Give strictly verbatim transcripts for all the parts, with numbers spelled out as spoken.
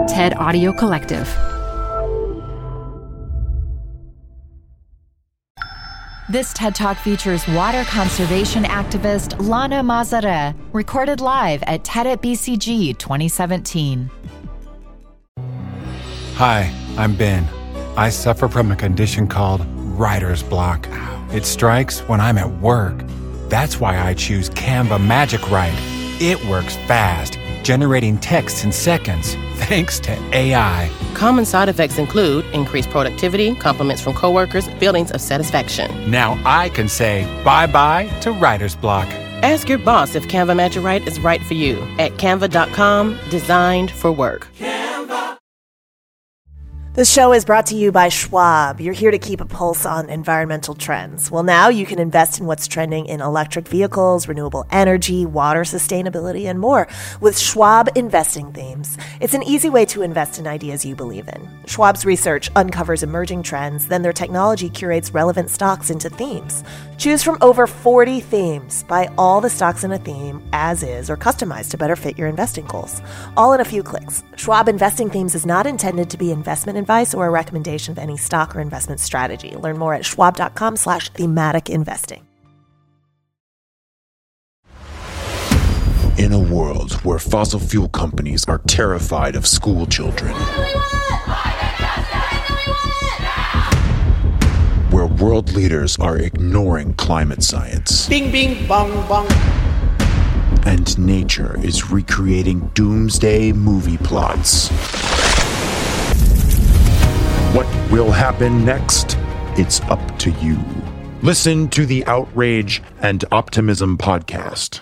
TED Audio Collective. This TED Talk features water conservation activist Lana Mazare, recorded live at TED at B C G twenty seventeen. Hi, I'm Ben. I suffer from a condition called writer's block. It strikes when I'm at work. That's why I choose Canva Magic Write. It works fast, generating text in seconds, thanks to A I. Common side effects include increased productivity, compliments from coworkers, feelings of satisfaction. Now I can say bye-bye to writer's block. Ask your boss if Canva Magic Write is right for you at canva dot com, designed for work. This show is brought to you by Schwab. You're here to keep a pulse on environmental trends. Well, now you can invest in what's trending in electric vehicles, renewable energy, water sustainability, and more with Schwab Investing Themes. It's an easy way to invest in ideas you believe in. Schwab's research uncovers emerging trends, then their technology curates relevant stocks into themes. Choose from over forty themes. Buy all the stocks in a theme as is or customized to better fit your investing goals. All in a few clicks. Schwab Investing Themes is not intended to be investment advice or a recommendation of any stock or investment strategy. Learn more at schwab dot com slash thematic investing. In a world where fossil fuel companies are terrified of school children, where world leaders are ignoring climate science, Bing, bing, bong, bong. and nature is recreating doomsday movie plots. What will happen next? It's up to you. Listen to the Outrage and Optimism podcast.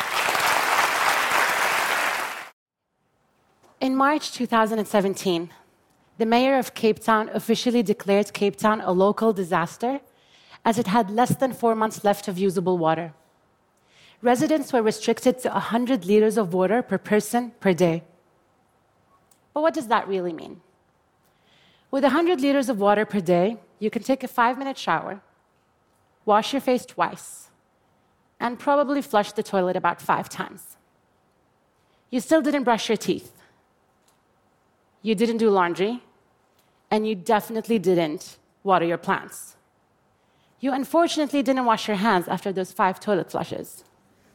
In March two thousand seventeen, the mayor of Cape Town officially declared Cape Town a local disaster as it had less than four months left of usable water. Residents were restricted to one hundred liters of water per person per day. But what does that really mean? With one hundred liters of water per day, you can take a five-minute shower, wash your face twice, and probably flush the toilet about five times. You still didn't brush your teeth. You didn't do laundry, and you definitely didn't water your plants. You unfortunately didn't wash your hands after those five toilet flushes.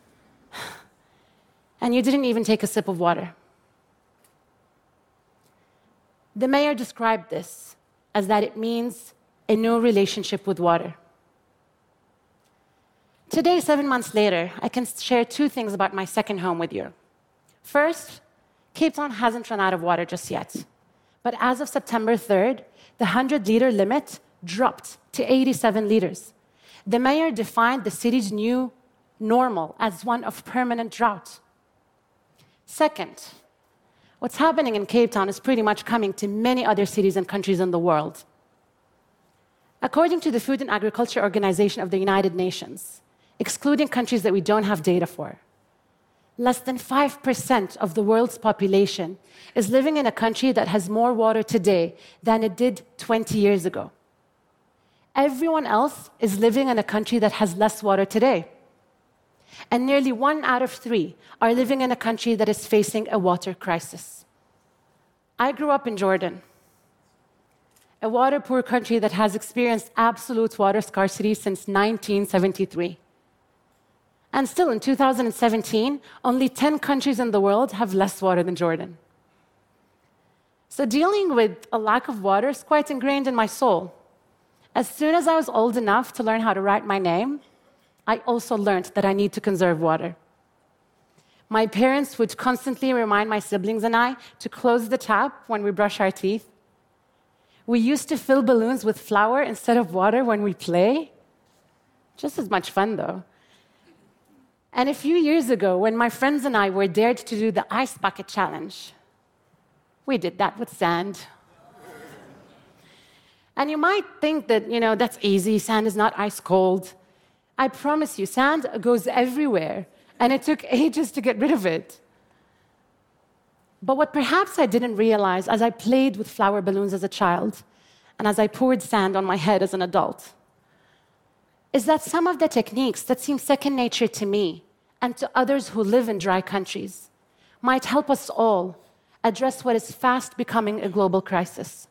And you didn't even take a sip of water. The mayor described this as that it means a no relationship with water. Today, seven months later, I can share two things about my second home with you. First, Cape Town hasn't run out of water just yet. But as of September third, the one hundred liter limit dropped to eighty-seven liters. The mayor defined the city's new normal as one of permanent drought. Second, what's happening in Cape Town is pretty much coming to many other cities and countries in the world. According to the Food and Agriculture Organization of the United Nations, excluding countries that we don't have data for, less than five percent of the world's population is living in a country that has more water today than it did twenty years ago. Everyone else is living in a country that has less water today. And nearly one out of three are living in a country that is facing a water crisis. I grew up in Jordan, a water-poor country that has experienced absolute water scarcity since nineteen seventy-three. And still, in two thousand seventeen, only ten countries in the world have less water than Jordan. So dealing with a lack of water is quite ingrained in my soul. As soon as I was old enough to learn how to write my name, I also learned that I need to conserve water. My parents would constantly remind my siblings and I to close the tap when we brush our teeth. We used to fill balloons with flour instead of water when we play. Just as much fun, though. And a few years ago, when my friends and I were dared to do the ice bucket challenge, we did that with sand. And you might think that, you know, that's easy, sand is not ice cold. I promise you, sand goes everywhere, and it took ages to get rid of it. But what perhaps I didn't realize as I played with flower balloons as a child, and as I poured sand on my head as an adult, is that some of the techniques that seem second nature to me and to others who live in dry countries might help us all address what is fast becoming a global crisis.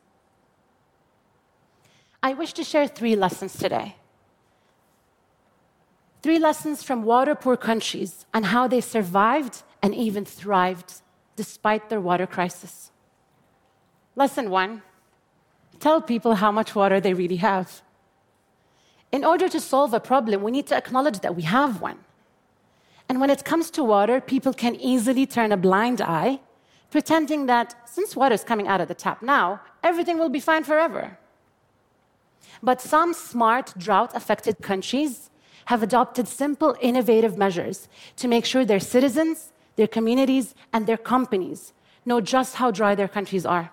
I wish to share three lessons today. Three lessons from water-poor countries on how they survived and even thrived despite their water crisis. Lesson one, tell people how much water they really have. In order to solve a problem, we need to acknowledge that we have one. And when it comes to water, people can easily turn a blind eye, pretending that since water is coming out of the tap now, everything will be fine forever. But some smart, drought-affected countries have adopted simple, innovative measures to make sure their citizens, their communities, and their companies know just how dry their countries are.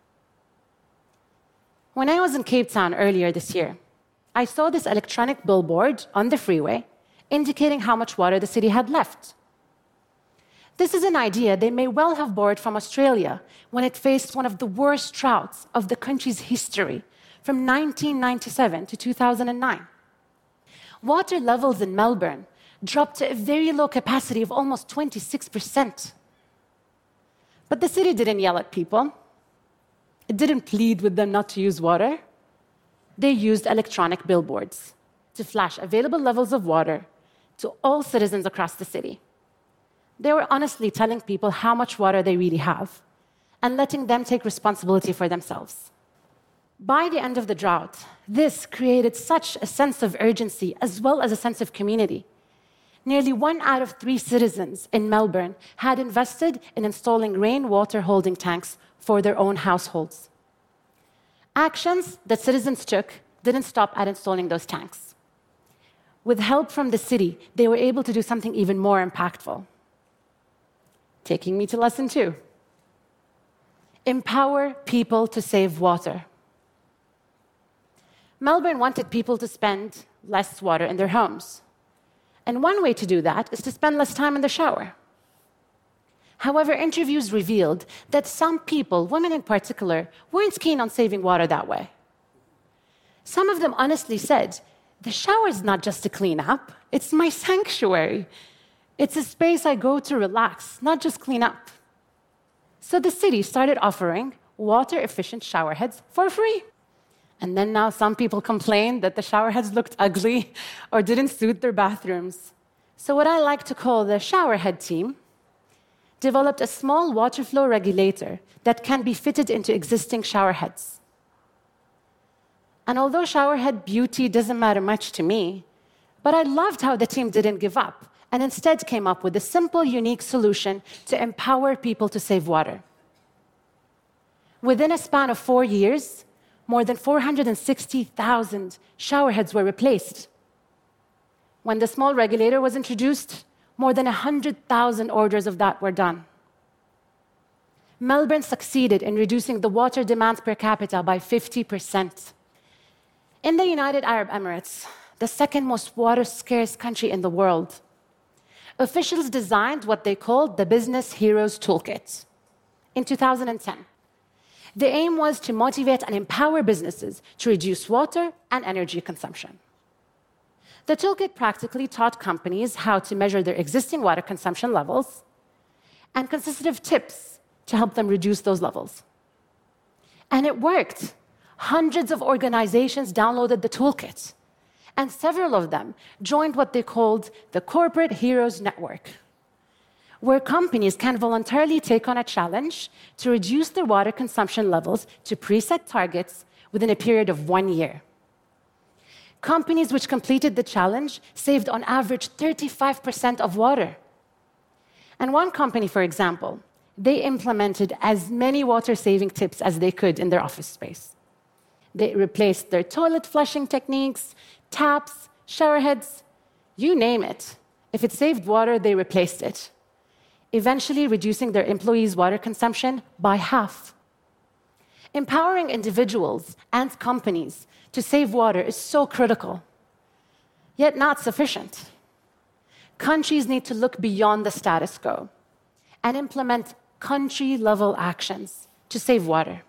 When I was in Cape Town earlier this year, I saw this electronic billboard on the freeway indicating how much water the city had left. This is an idea they may well have borrowed from Australia when it faced one of the worst droughts of the country's history from nineteen ninety-seven to two thousand nine. Water levels in Melbourne dropped to a very low capacity of almost twenty-six percent. But the city didn't yell at people. It didn't plead with them not to use water. They used electronic billboards to flash available levels of water to all citizens across the city. They were honestly telling people how much water they really have and letting them take responsibility for themselves. By the end of the drought, this created such a sense of urgency as well as a sense of community. Nearly one out of three citizens in Melbourne had invested in installing rainwater holding tanks for their own households. Actions that citizens took didn't stop at installing those tanks. With help from the city, they were able to do something even more impactful. Taking me to lesson two. Empower people to save water. Melbourne wanted people to spend less water in their homes. And one way to do that is to spend less time in the shower. However, interviews revealed that some people, women in particular, weren't keen on saving water that way. Some of them honestly said, the shower is not just to clean up, it's my sanctuary. It's a space I go to relax, not just clean up. So the city started offering water-efficient shower heads for free. And then now some people complained that the shower heads looked ugly or didn't suit their bathrooms. So what I like to call the shower head team developed a small water flow regulator that can be fitted into existing shower heads. And although shower head beauty doesn't matter much to me, but I loved how the team didn't give up and instead came up with a simple, unique solution to empower people to save water. Within a span of four years, more than four hundred sixty thousand shower heads were replaced. When the small regulator was introduced, more than one hundred thousand orders of that were done. Melbourne succeeded in reducing the water demand per capita by fifty percent. In the United Arab Emirates, the second most water-scarce country in the world, officials designed what they called the Business Heroes Toolkit in two thousand ten. The aim was to motivate and empower businesses to reduce water and energy consumption. The toolkit practically taught companies how to measure their existing water consumption levels and consisted of tips to help them reduce those levels. And it worked. Hundreds of organizations downloaded the toolkit, and several of them joined what they called the Corporate Heroes Network, where companies can voluntarily take on a challenge to reduce their water consumption levels to preset targets within a period of one year. Companies which completed the challenge saved on average thirty-five percent of water. And one company, for example, they implemented as many water-saving tips as they could in their office space. They replaced their toilet flushing techniques, taps, shower heads, you name it. If it saved water, they replaced it, eventually reducing their employees' water consumption by half. Empowering individuals and companies to save water is so critical, yet not sufficient. Countries need to look beyond the status quo and implement country-level actions to save water.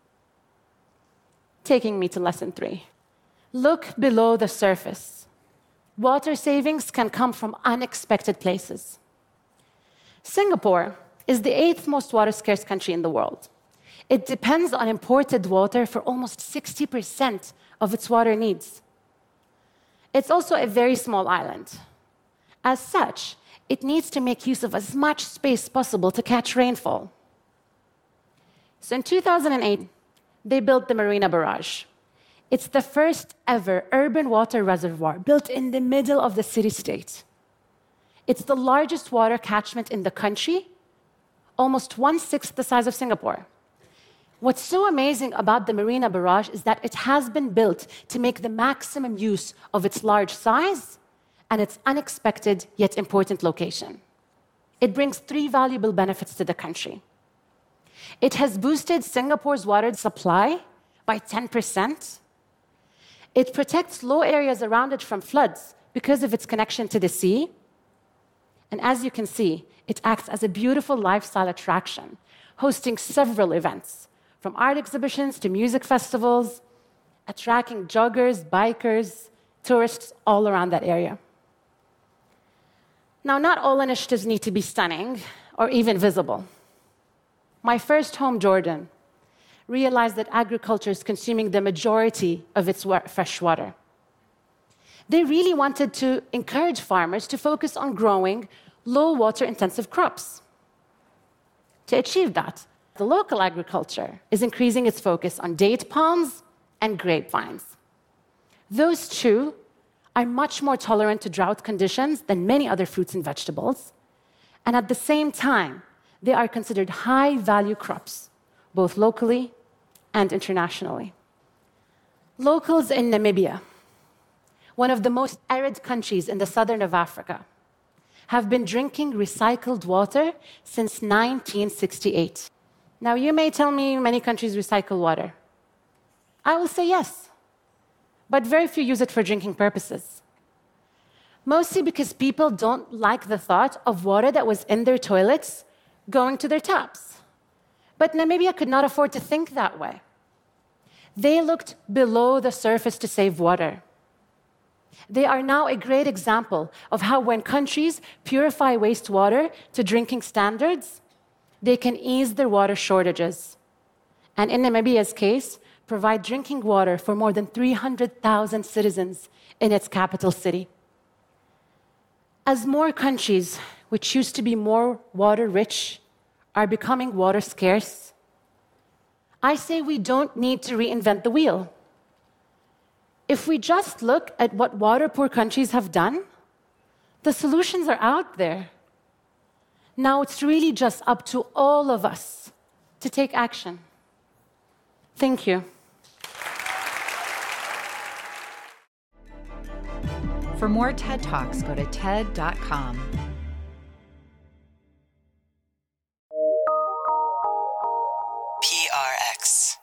Taking me to lesson three. Look below the surface. Water savings can come from unexpected places. Singapore is the eighth most water-scarce country in the world. It depends on imported water for almost sixty percent of its water needs. It's also a very small island. As such, it needs to make use of as much space possible to catch rainfall. So in two thousand eight, they built the Marina Barrage. It's the first ever urban water reservoir built in the middle of the city-state. It's the largest water catchment in the country, almost one-sixth the size of Singapore. What's so amazing about the Marina Barrage is that it has been built to make the maximum use of its large size and its unexpected yet important location. It brings three valuable benefits to the country. It has boosted Singapore's water supply by ten percent. It protects low areas around it from floods because of its connection to the sea. And as you can see, it acts as a beautiful lifestyle attraction, hosting several events, from art exhibitions to music festivals, attracting joggers, bikers, tourists all around that area. Now, not all initiatives need to be stunning or even visible. My first home, Jordan, realized that agriculture is consuming the majority of its fresh water. They really wanted to encourage farmers to focus on growing low water intensive crops. To achieve that, the local agriculture is increasing its focus on date palms and grapevines. Those two are much more tolerant to drought conditions than many other fruits and vegetables, and at the same time, they are considered high-value crops, both locally and internationally. Locals in Namibia, one of the most arid countries in the southern of Africa, have been drinking recycled water since nineteen sixty-eight. Now, you may tell me many countries recycle water. I will say yes, but very few use it for drinking purposes. Mostly because people don't like the thought of water that was in their toilets going to their taps. But Namibia could not afford to think that way. They looked below the surface to save water. They are now a great example of how when countries purify wastewater to drinking standards, they can ease their water shortages. And in Namibia's case, provide drinking water for more than three hundred thousand citizens in its capital city. As more countries, which used to be more water-rich, are becoming water scarce, I say we don't need to reinvent the wheel. If we just look at what water-poor countries have done, the solutions are out there. Now it's really just up to all of us to take action. Thank you. For more TED Talks, go to TED dot com. P R X.